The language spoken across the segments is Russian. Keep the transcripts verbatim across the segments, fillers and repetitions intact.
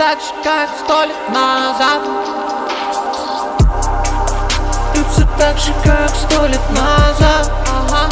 так же, как сто лет назад. Тут все так же, как сто лет назад. Ага.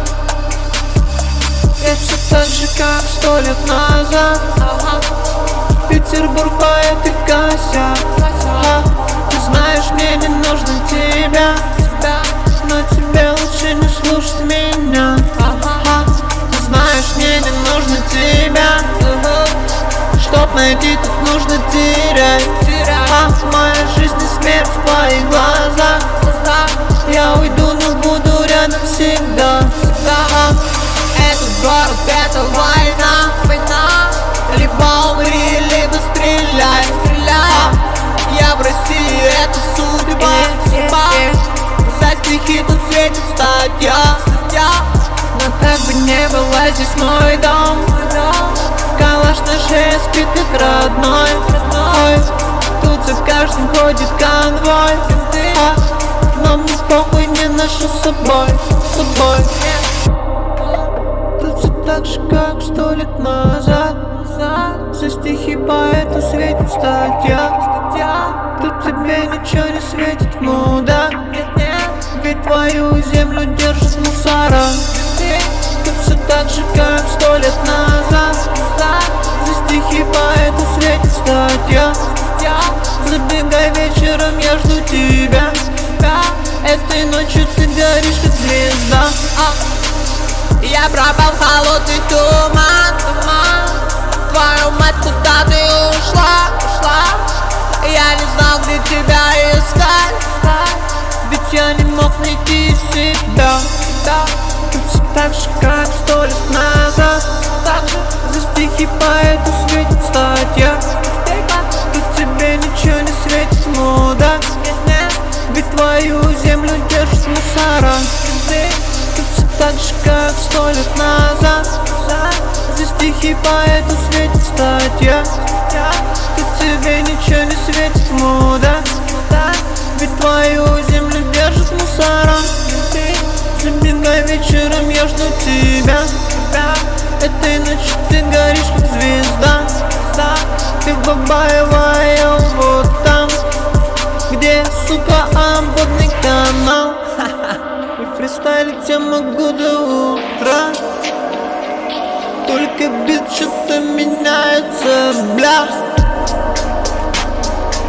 Я все так же, как сто лет назад. Ага. Петербург, поэт и косяк. Ага. Ты знаешь, мне не нужно тебя, но тебе лучше не слушать меня. Ага. Ты знаешь, мне не нужно тебя, чтоб найти, тут нужно терять. А моя жизнь и смерть в твоих глазах. Я уйду, но буду рядом всегда. Этот город, это война, война. Либо умри, либо стреляй, стреляй. Я в России, это судьба, судьба. За стихи тут светит статья, статья. Но как бы не было, здесь мой дом. Калаш на шее спит как родной. Ой, тут за каждым ходит конвой. А, но мне похуй, не ношу с собой, с собой. Тут все так же, как сто лет назад. За стихи поэту светит статья. Тут тебе ничего не светит, мудак. Ведь твою землю держит мусора. Тут все так же, как сто лет назад. За стихи поэту светит статья. Забегай вечером, я жду тебя. Этой ночью ты горишь, как звезда. Я пропал в холодный туман, туман. Твою мать, куда ты ушла, ушла? Я не знал, где тебя искать, искать. Ведь я не мог найти себя. Тут все так же, как сто лет назад. За стихи поэту светит статья. Тут тебе ничего не светит, мудак. Ведь твою землю держит мусора. Тут все так же, как сто лет назад. За стихи поэту светит статья. Тут тебе ничего не светит, мудак. Ведь твою землю держит мусора. Забегай вечером, я жду тебя. Этой ночью ты горишь, как звезда. Ты в Бабаево, я вот там, где, сука, обводный канал. И фристайлить я могу до утра. Только бит что-то меняется, бля.